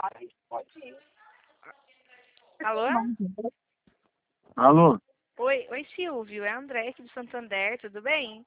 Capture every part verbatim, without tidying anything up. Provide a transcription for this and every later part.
Alô? Alô? Oi, oi Silvio, é a André aqui do Santander, tudo bem?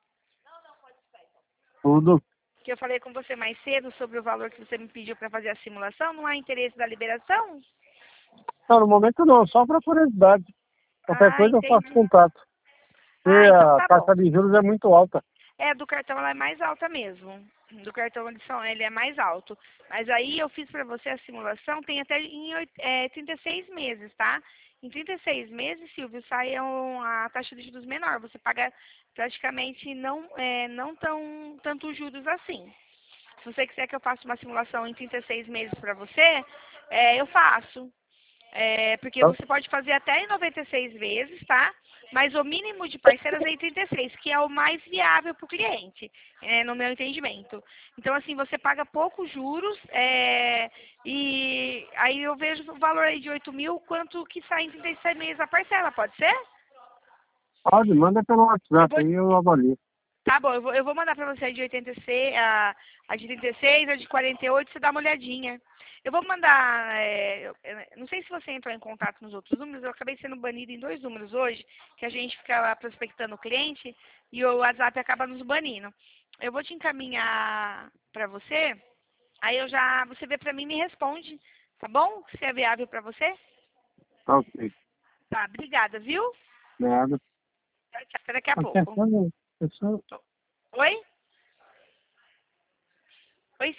Tudo? Que eu falei com você mais cedo sobre o valor que você me pediu para fazer a simulação, não há interesse da liberação? Não, no momento não, só para curiosidade. Qualquer Ah, coisa eu faço entendi. contato. E Ah, então a tá bom. taxa de juros é muito alta. É, do cartão ela é mais alta mesmo. Do cartão eles são, ele é mais alto. Mas aí eu fiz para você a simulação, tem até em oit- é, trinta e seis meses, tá? Em trinta e seis meses, Silvio, sai um- a taxa de juros menor. Você paga praticamente não, é, não tão, tantos juros assim. Se você quiser que eu faça uma simulação em trinta e seis meses para você, é, eu faço. É, porque Tá? você pode fazer até em noventa e seis vezes, tá? Mas o mínimo de parcelas é em trinta e seis, que é o mais viável para o cliente, é, no meu entendimento. Então, assim, você paga poucos juros, é, e aí eu vejo o valor aí de oito mil, quanto que sai em trinta e seis meses a parcela, pode ser? Pode, manda pelo Eu WhatsApp vou, aí eu avalio. tá bom, eu vou, eu vou mandar para você a de oitenta e seis, a, a de trinta e seis, a de quarenta e oito, você dá uma olhadinha. Eu vou mandar, é, eu- eu não sei se você entrou em contato nos outros números, eu acabei sendo banida em dois números hoje, que a gente fica prospectando o cliente e o WhatsApp acaba nos banindo. Eu vou te encaminhar para você, aí eu já, você vê para mim e me responde, tá bom? Se é viável para você? Tá ok. Tá, obrigada, viu? Nada. Tchau, tchau, até daqui a A pouco. questão é, a questão Oi?